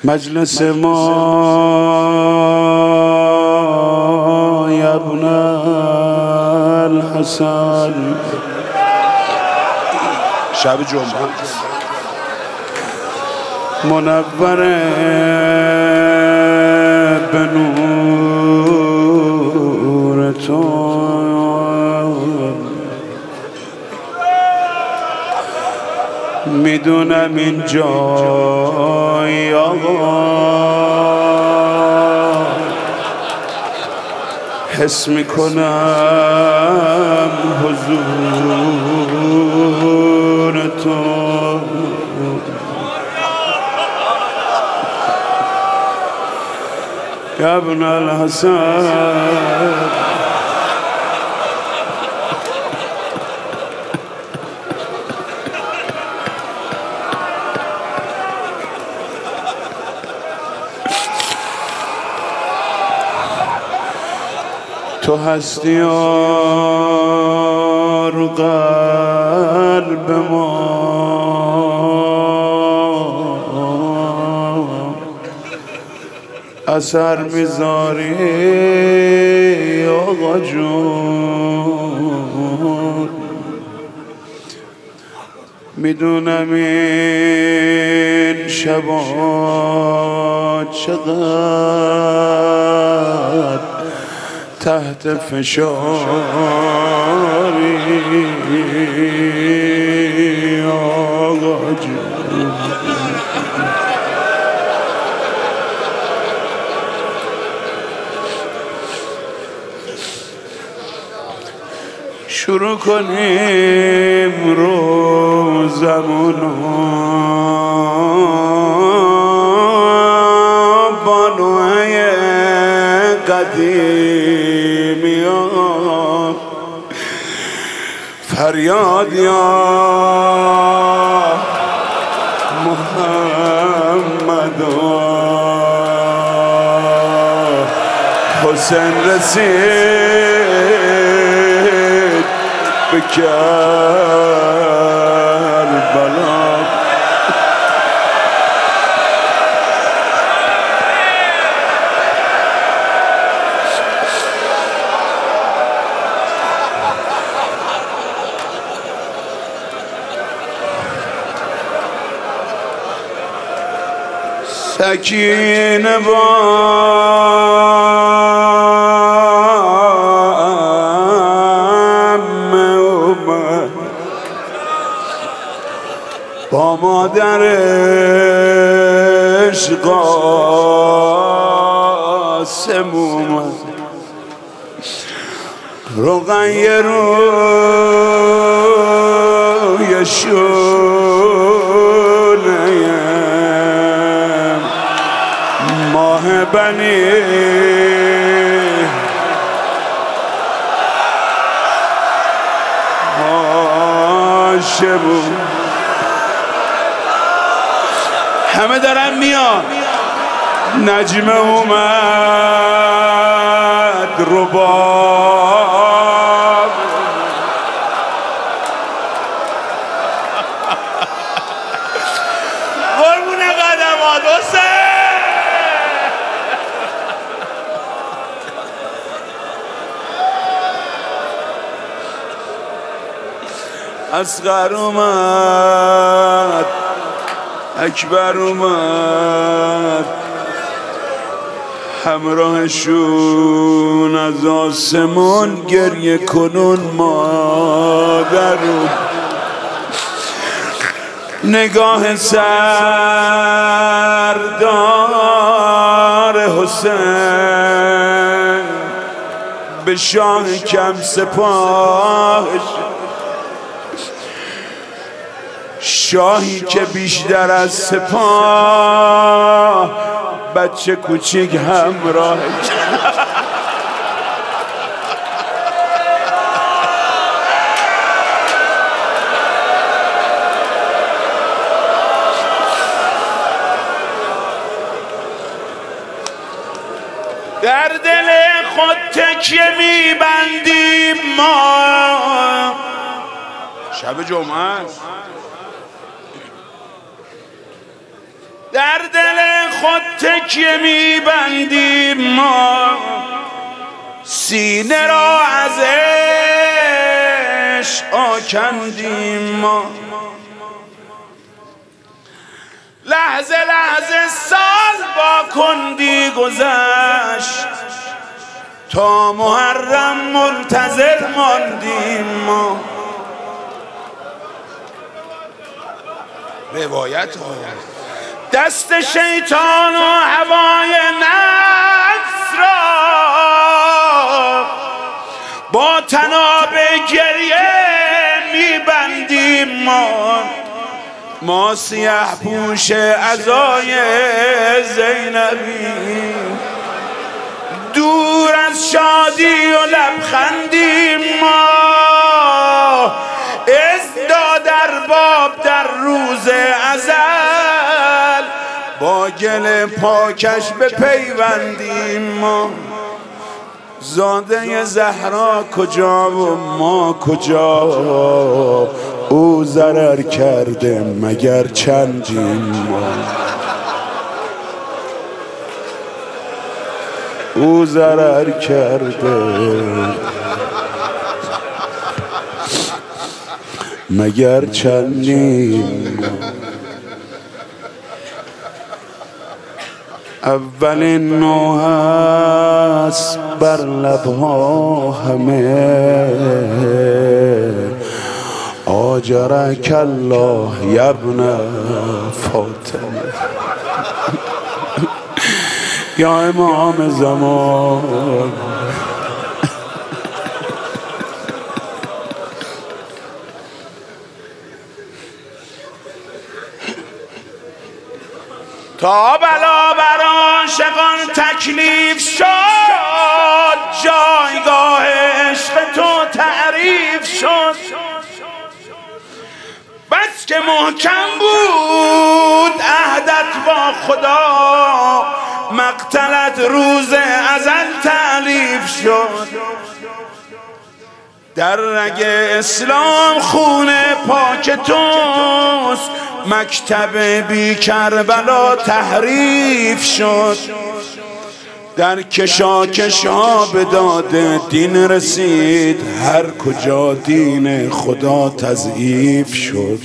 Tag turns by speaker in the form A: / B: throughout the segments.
A: مجلس ما یا ابن الحسن شب جمعه منور به نور تو میدونم این جای آقا حس میکنم حضور تو یا ابن الحسن تو هستی یار قلب ما اثر میذاری آقا جون میدونم این شبا چقدر تحت فشاری آقا جون شروع کنیم روزمونو بانوهای قدیمی ها فریاد یا محمد حسین رسید به کربلا سکینه با مادرش قاسم اومد رقیه روی شونه ماه بنی هاشم همه دارن میان نجم اومد رباب قربون قدمات حسین اصغر اومد اکبر اومد همراهشون از آسمان گریه کنون مادرون نگاه سردار حسین به شاه کم سپاهش شاهی که بیشتر از سپاه بچه کوچیک همراه در دل خود تکیه میبندیم ما شب جمعه است در دل خود تکیه میبندیم ما، سینه را از عشق آکندیم ما. لحظه لحظه سال با کندی گذشت، تا محرم منتظر ماندیم ما. روایت دست شیطان و هوای نفس را با طناب گریه میبندیم ما سیاه پوش عزای زینبی، دور از شادی و لبخندیم ما. ازداد ارباب در روز ازل، با گل پاکش به پیوندیم ما. زاده زهرا کجا و ما کجا، او ضرر کرده مگر چندیم ما. او ضرر کرده مگر چندیم ما. اولین نوح است بر لبها همه، آجرک الله یبن فاطمه. یا امام زمان، تا بلا بر عاشقان تکلیف شد، جایگاه عشق تو تعریف شد. بس که محکم بود عهدت با خدا، مقتلت روز ازل تألیف شد. در رگ اسلام خون پاک توست، مکتب بی کربلا تحریف شد. در کشاکش ها به داد دین رسید، هر کجا دین خدا تضعیف شد.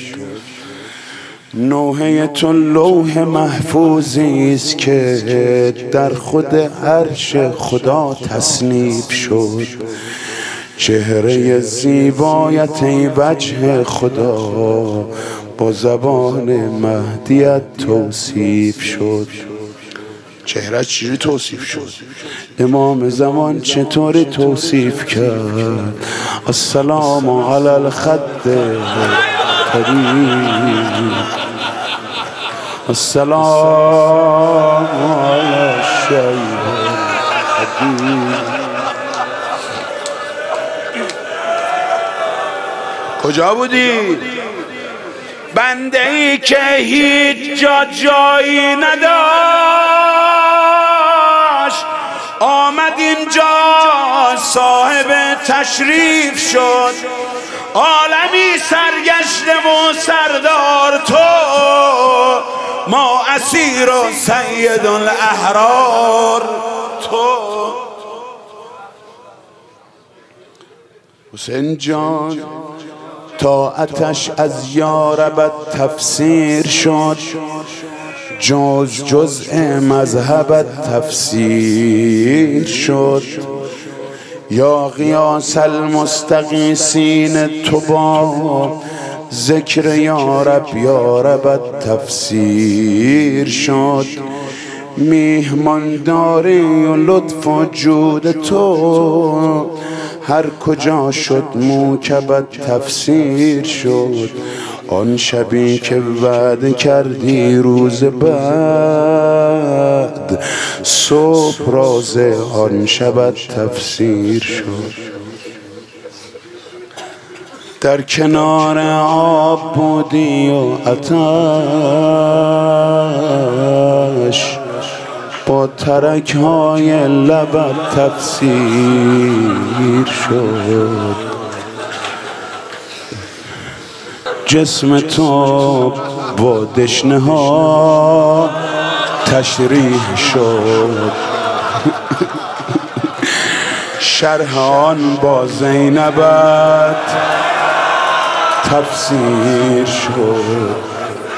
A: نوحه تو لوح محفوظی است که در خود عرش خدا تصنیف شد. چهره زیبایت ای وجه خدا، با زبان مهدیت توصیف شد. چهره چجوری توصیف شد؟ امام زمان چطوری توصیف کرد؟ السلام علی الخد طریق، السلام علی الشیخ حدیث. کجا بودی؟ بنده ای که هیچ جایی نداشت، آمد اینجا صاحب تشریف شد. عالمی سرگشته و سردار تو، ما اسیر و سید الاحرار تو. حسین جان طاعتش از یاربت تفسیر شد، جزء مذهبت تفسیر شد. یا غیاث المستغیثین تو با ذکر یاربت تفسیر شد. میهمانداری و لطف و جود تو، هر کجا شد موکبت تفسیر شد. آن شبی که وعده کردی روز بعد، صبح راز آن شبت تفسیر شد. در کنار آب بودی و آتش، با ترک‌های لبت تفسیر شد. جسم تو با دشنه ها تشریح شد، شرح آن با زینبت تفسیر شد.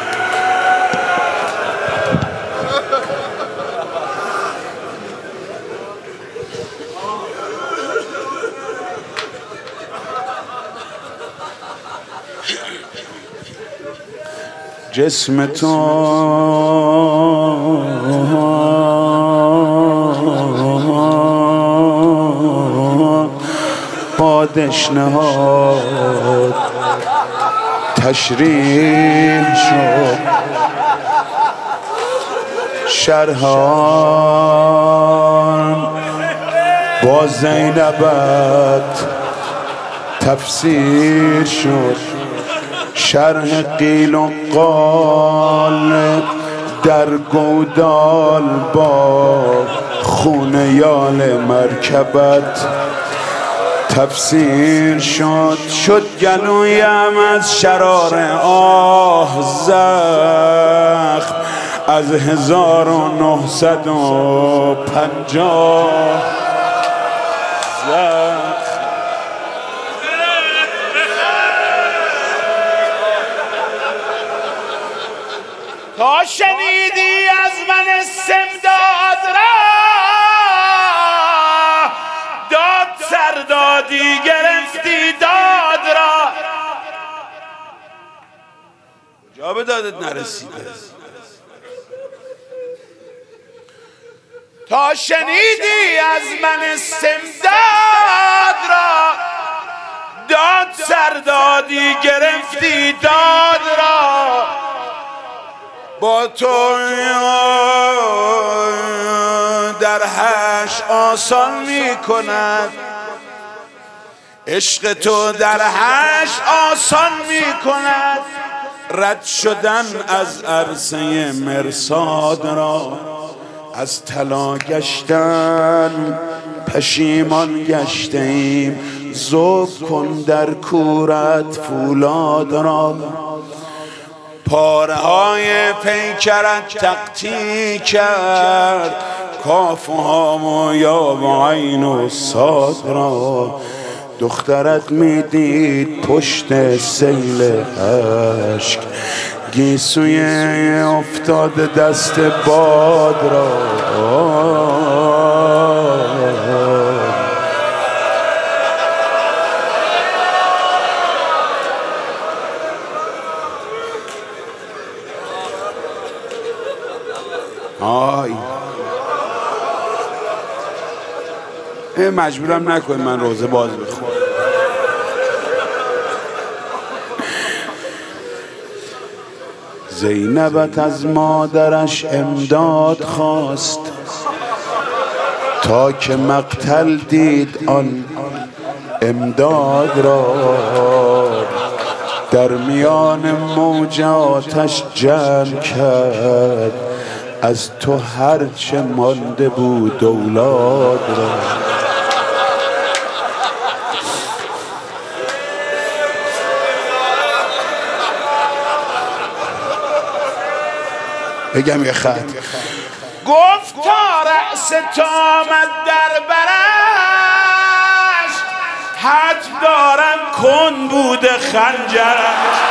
A: جسم تو با دشنهاد تشریح شد، شرحان با زینبت تفسیر شد. شرح قیل و قال در گودال با خون یال مرکبت تفسیر شد. شد گلویم از شرار آه زخم از 1950 زخم.
B: تا شنیدی از من استمداد را، داد سر دادی گرفتی داد را.
A: کجا به دادت نرسیده؟
B: تا شنیدی از من استمداد را، داد سر دادی گرفتی داد را. با تو در حشر آسان می کند، عشق تو در حشر آسان می کند. رد شدن از عرصه مرصاد را، از طلا گشتن پشیمان گشته ایم. ذوب کن در کورت فولاد را، پاره های پیکرت تقطیع کرد. کاف و هام و یا و عین و صاد را. دخترت میدید پشت سیل اشک، گیسوی افتاده دست باد را.
A: مجبورم نکنید من روزه باز بخونم. زینبت از مادرش امداد خواست، تا که مقتل دید آن امداد را. در میان موج آتش جمع کرد، از تو هرچه مانده بود اولاد را. بگم یه خط
B: گفت تا رأس تو آمد در برش، حد دارم کن بود خنجرش.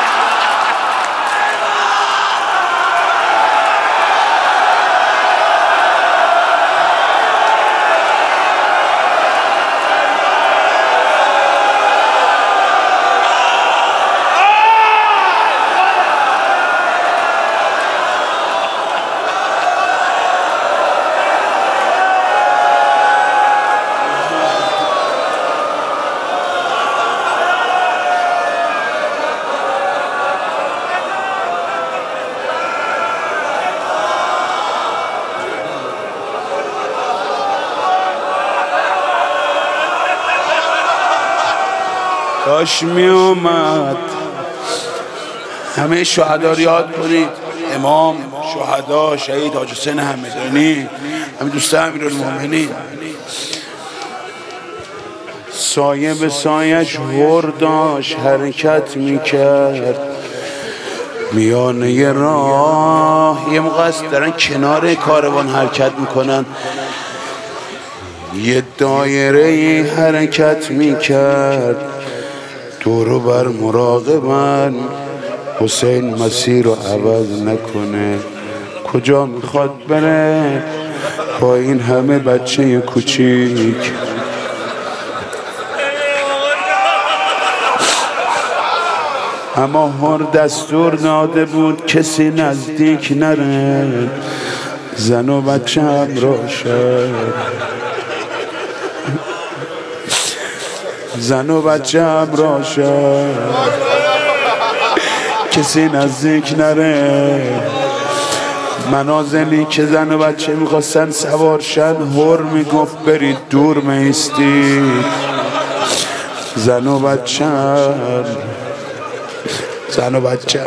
A: کاش می اومد. همه شهدا رو یاد کنید، امام شهدا، شهید حاج حسین همدانی، همین دوست امیرالمومنین. سایه به سایش ور داشت حرکت میکرد، میانه راه یه موقع است دارن کنار کاروان حرکت میکنن، یه دایره حرکت میکرد دورو بر مراقبن، حسین مسیر رو عوض نکنه، کجا میخواد بره با این همه بچه کوچیک. اما هر دستور داده بود کسی نزدیک نره، زن و بچه همراه شد، زن و بچه همراه شد، کسی نزدیک نره. منازلی که زن و بچه میخواستن سوارشن، هر میگفت برید دور میستید، زن و بچه زن و بچه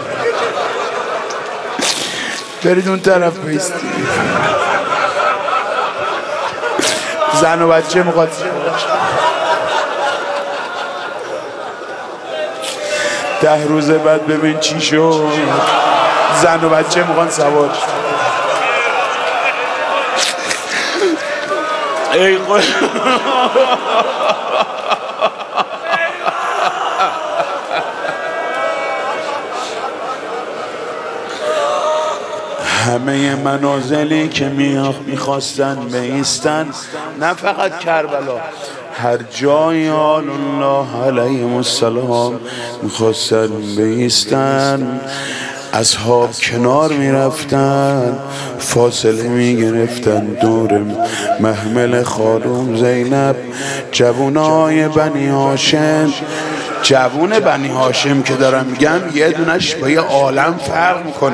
A: برید اون طرف بیستید. زن و بچه میخواد 10 روز بعد ببین چی شد، زن و بچه میخوان سوار شد. ای خدا همه منازلی که میخواستن بیستن، نه فقط کربلا، هر جای آل الله علیهم السلام میخواستن بیستن، اصحاب کنار میرفتن، فاصله میگرفتن دور محمل خانم زینب. جوونای بنی هاشم، جوون بنی هاشم که دارم میگم یه دونش با یه عالم فرق میکنه،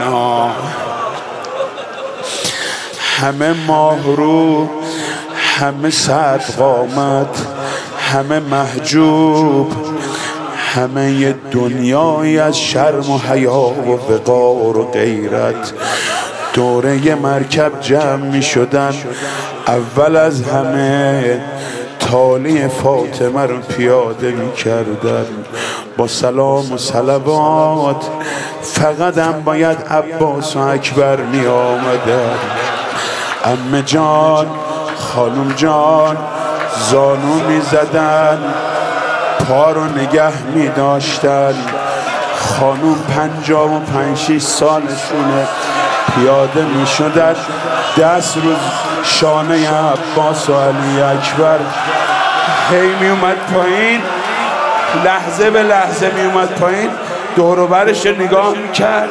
A: همه ماهرو، همه سرد قامت، همه محجوب، همه یه دنیایی از شرم و حیا و وقار و غیرت دوره یه مرکب جمع می شدن. اول از همه تالی فاطمه رو پیاده می کردن با سلام و صلوات، فقط هم باید عباس و اکبر می آمدن. عمه جان، خانم جان زانو می زدن، پا رو نگه می داشتن. خانم 55-6 سالشونه، پیاده می شدن، دست رو شانه عباس و علی اکبر هی می اومد پایین، لحظه به لحظه می اومد پایین، دور و برش نگاه می کرد.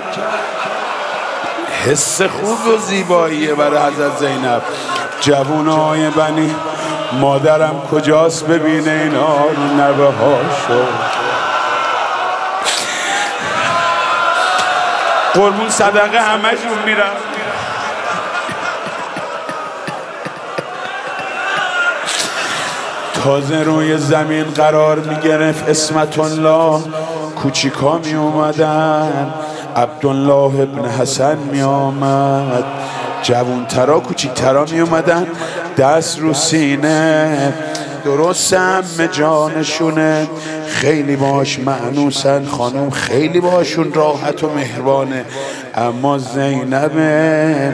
A: حس خوب و زیباییه برای حضرت زینب. جوونای بنی مادرم کجاست ببینه اینا رو نوه هاشو. قربون صدقه همشون میرم. تازه روی زمین قرار میگرفت اسمت الله، کوچیکا می اومدن، عبدالله ابن حسن می آمد، جوانترا کوچیکترا می اومدن، دست رو سینه، درست عمه جانشونه، خیلی باش معنوسن، خانم خیلی باشون راحت و مهربانه. اما زینبه،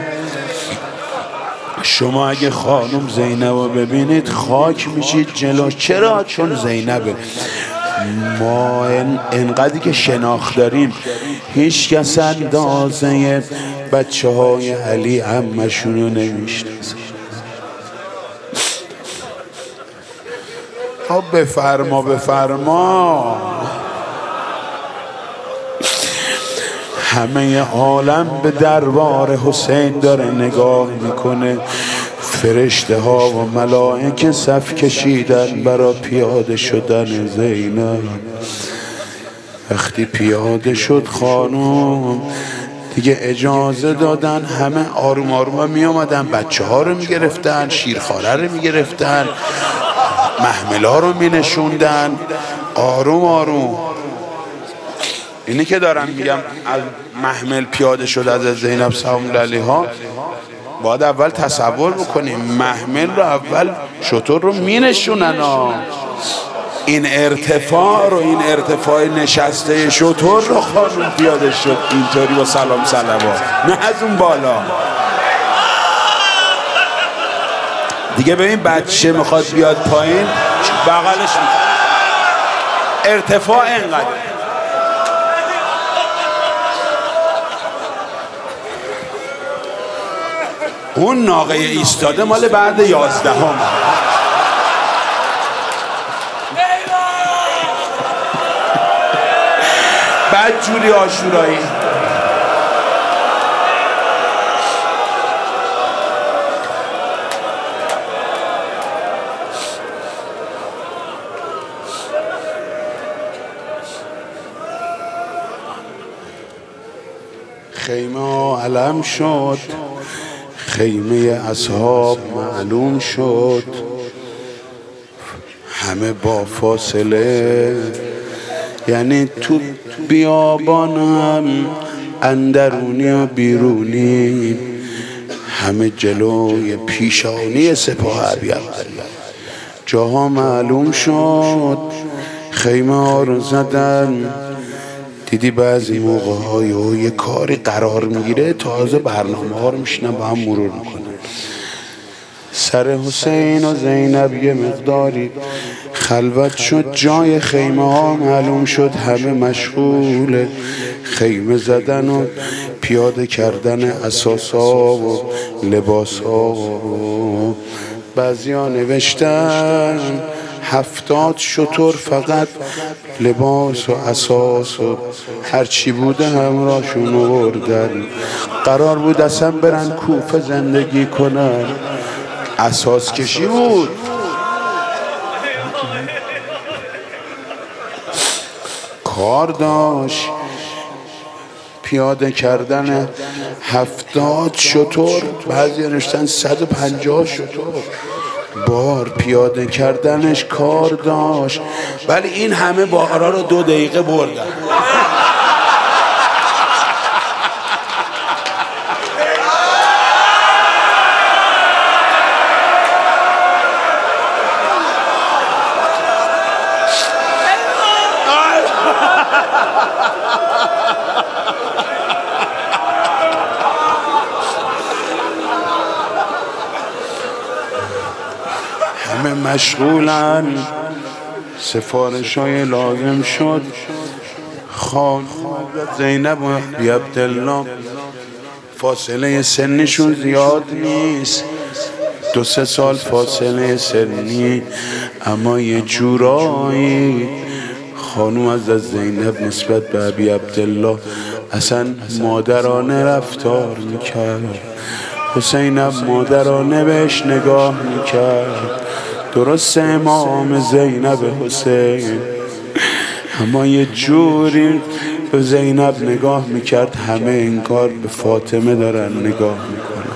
A: شما اگه خانم زینب رو ببینید خاک میشید جلوش. چرا؟ چون زینبه. ما انقدری که شناخت داریم هیچ کس اندازه بچه های علی عمشون رو نمیشناسه. بفرما بفرما. همه عالم به دربار حسین داره نگاه میکنه. فرشته ها و ملائکه صف کشیدن برای پیاده شدن زینب. وقتی پیاده شد خانم دیگه اجازه دادن، همه آروم آروم می آمدن، بچه ها رو می گرفتن، شیرخواره رو می گرفتن، محملا رو می نشوندن، آروم آروم. اینی که دارم میگم از محمل پیاده شد از زینب سلام الله علیها، باید اول تصور بکنیم محمل رو اول شطور رو می نشونن این ارتفاع رو، این ارتفاع نشسته شطور رو خانم پیاده شد اینطوری با سلام صلوات، نه از اون بالا. دیگه ببین بچه میخواد بیاد پایین بغلش ارتفاع اینقدر. اون ناقه ایستاده مال بعد 11 هم. بعد جوری آشورایی خیمه علم شد، خیمه اصحاب معلوم شد، همه با فاصله، یعنی تو بیابان هم اندرونی و بیرونی همه جلوی پیشانی سپاه ابی عبدالله جاها معلوم شد. خیمه ها رو زدن، دیدی بعضی موقع های یه کاری قرار میگیره تازه برنامه ها رو میشنن با هم مرور میکنن. سر حسین و زینب یه مقداری خلوت شد، جای خیمه ها معلوم شد، همه مشغول خیمه زدن و پیاده کردن اساسا و لباسا. بعضی ها نوشتن 70 شتر فقط لباس و اساس و هرچی بوده همراهشون آوردن. قرار بود اصلا برن کوفه زندگی کنن، اساس کشی بود. کار داشت پیاده کردن 70 شتر، بعضی نوشتن 150 شتر بار پیاده کردنش کار داشت، ولی این همه بارا رو 2 دقیقه بردن. همه مشغولن، سفارش های لازم شد. خانم زینب و ابی عبدالله فاصله سنشون زیاد نیست، 2-3 سال فاصله سنی، اما یه جورایی خانم از زینب نسبت به ابی عبدالله اصلا مادرانه رفتار میکرد. حسینم مادرانه بهش نگاه میکرد، درست امام زینب حسین، اما یه جوری به زینب نگاه میکرد همه انگار به فاطمه دارن نگاه میکنن.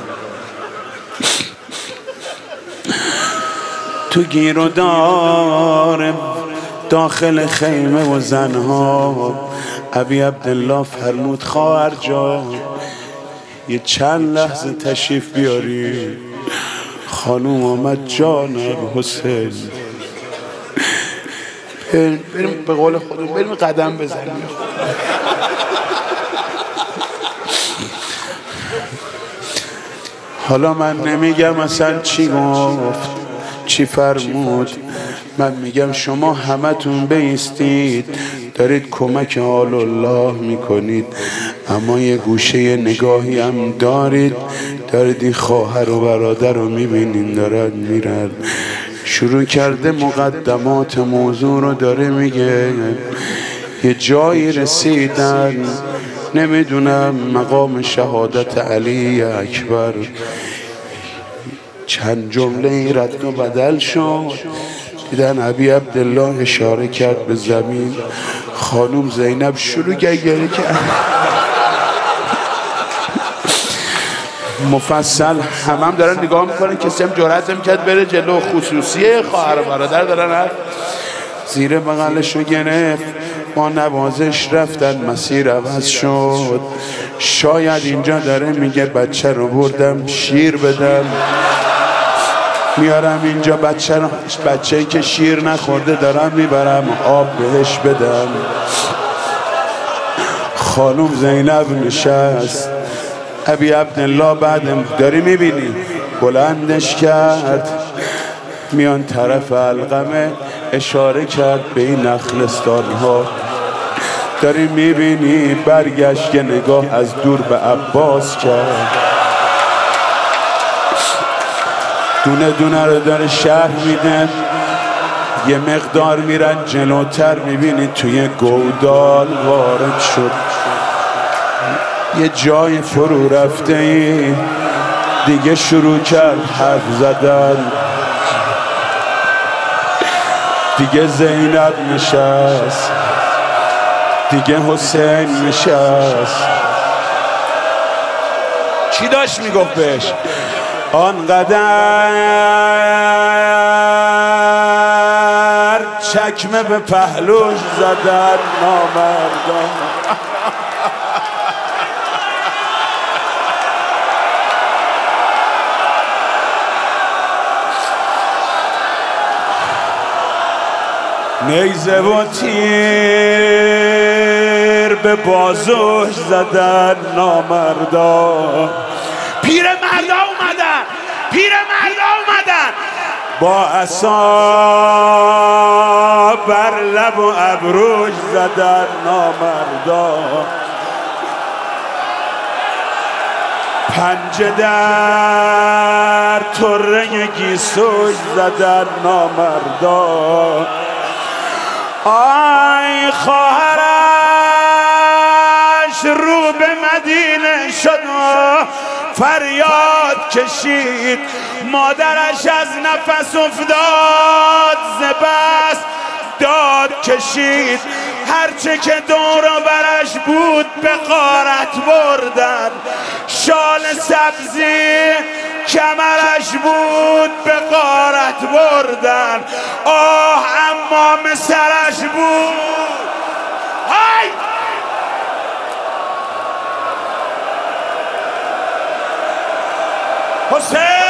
A: تو گیر و دار داخل خیمه و زنها ابی عبدالله فرمود خواهر جان یه چند لحظه تشریف بیاری. خانوم آمد جانب حسین، بریم به قول خودم بریم قدم بزنیم. حالا من نمیگم اصلا چی گفت چی فرمود، من میگم شما همتون بایستید دارید کمک آل الله میکنید، اما یه گوشه نگاهی هم دارید این خواهر و برادر رو میبینین دارن میرن. شروع کرده مقدمات موضوع رو داره میگه، یه جایی رسیدن نمیدونم مقام شهادت علی اکبر، چند جمله رد و بدل شد. دیدن ابی عبدالله اشاره کرد به زمین، خانوم زینب شروع گریه کرد. مفصل هم دارن نگاه میکنن، کسی هم جرأت نمی‌کرد بره جلو، خصوصیه خواهر برادر دارن. زیر بغلش رو گرفت، با نوازش رفتن، مسیر عوض شد. شاید اینجا داره میگه بچه رو بردم شیر بدم، میارم اینجا بچه‌ای که شیر نخورده دارم میبرم آب بهش بدم. خانم زینب نشست، ابی عبدالله بعد داری میبینی بلندش کرد، میان طرف علقمه اشاره کرد به این نخلستان ها. داری میبینی برگشت که نگاه از دور به عباس کرد، دونه دونه رو داره شهر میده. یه مقدار میرن جلوتر میبینی توی گودال وارد شد، یه جای فرو رفته ای دیگه شروع کرد حرف زدن. دیگه زینب نشست، دیگه حسین نشست. چی داشت میگفت بهش؟ آنقدر چکمه به پهلوش زدن نامردان. نیزه و تیر به بازوش زدن نامردان.
B: پیر مردا اومدن، پیر مردا اومدن،
A: با عصا بر لب و ابروش زدن نامردان. پنجه در طره گیسوش زدن نامردان. آی خواهرش رو به مدینه شد، فریاد کشید، مادرش از نفس افتاد، زبست داد کشید. هرچه که دور و برش بود به غارت بردن، شال سبزی کمرش بود به غارت بردن، آه امام سرش بود. های
B: حسین